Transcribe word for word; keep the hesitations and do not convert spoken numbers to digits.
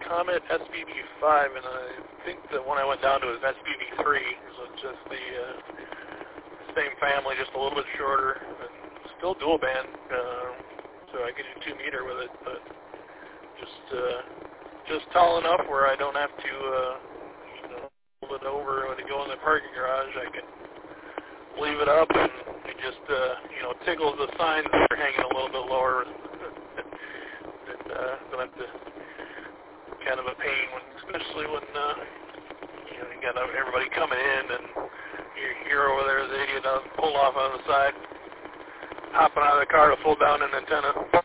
Comet S B B five, and I think the one I went down to was S B B three, so it's just the uh, same family, just a little bit shorter, and still dual band, uh, so I can do two meter with it, but just uh, just tall enough where I don't have to uh, you know, hold it over when I go in the parking garage. I can leave it up, and it just uh, you know tickles the signs that are hanging a little bit lower. and uh, don't have to kind of a pain, when, especially when uh, you know you got everybody coming in, and you're, you're over there, the idiot doesn't pull off on the side, hopping out of the car to pull down an antenna.